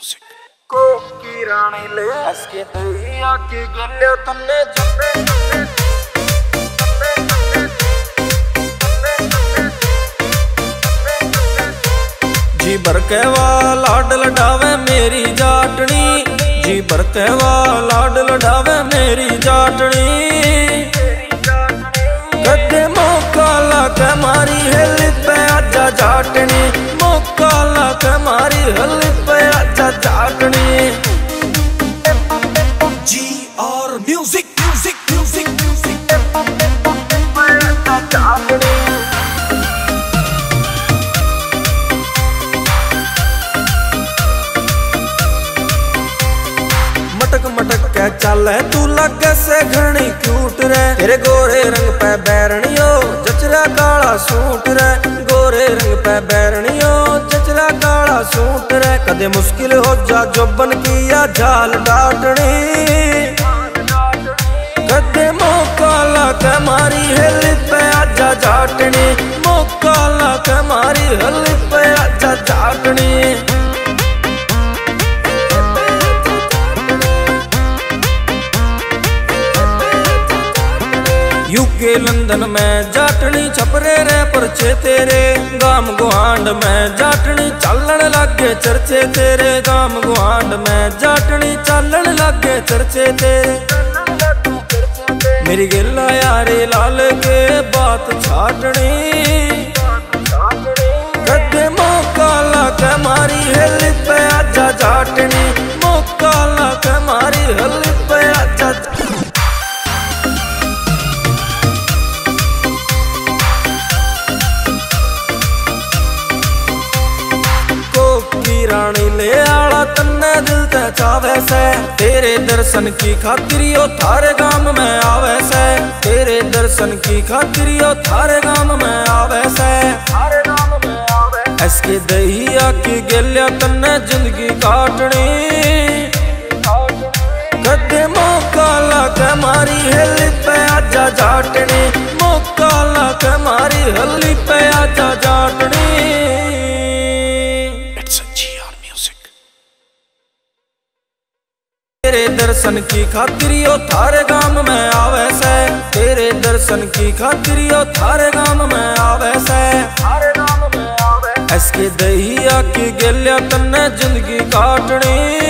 Music को की रानी ले असके दरिया की गले तन्ने जन्ने जी बरके लाड लडावे मेरी जाटनी जी बरके लाड लडावे मेरी जाटनी कदे मौका लाके मारी हिल पे आजा जाटनी मौका लाके मारी हिल पे आजा जाटनी जी और म्यूजिक म्यूजिक म्यूजिक म्यूजिक जाटनी मटक मटक के चल तू लगे से घनी क्यूट रे तेरे गोरे रंग पे बैरनियो जचरा काला सूट रे गोरे रंग पे बैरनियो जचरा काला सूट रे कदे मुश्किल हो जा जोबन किया झाल डाटनी कदे मौका लाके मारी हिल पे आजा जाटनी मौका लाके मारी हिल पे आजा जाटनी यूके लंदन में जाटनी छपरे रे परचे तेरे गाम गुआंड में जाटनी चलन लागे चर्चे तेरे गाम गुआंड में जाटनी चलन लागे चर्चे तेरे मेरी गिला यारे लाल के बात छाटनी कदे मौका लाके मारी हिल पे आजा जाटनी मौका लाके मारी हिल पे आजा रानी ले आला तन्ने दिल ते चावे से तेरे दर्शन की खातिरियो थारे गाम में आवे से तेरे दर्शन की खातिरियो थारे गाम में आवे से थारे गाम में आवे इसके दहिया की गेलिया तन्ने जिंदगी काटनी कदे मौका लाके मारी हिल पे आजा जाटनी मौका लाके मारी हिल पे आजा जाटनी तेरे दर्शन की खातिरियो थारे गाम में आवे से तेरे दर्शन की खातिरियो थारे गाम में आवे से थारे गाम में आवे इसके दहिया की गेलिया तन्ने जिंदगी काटनी।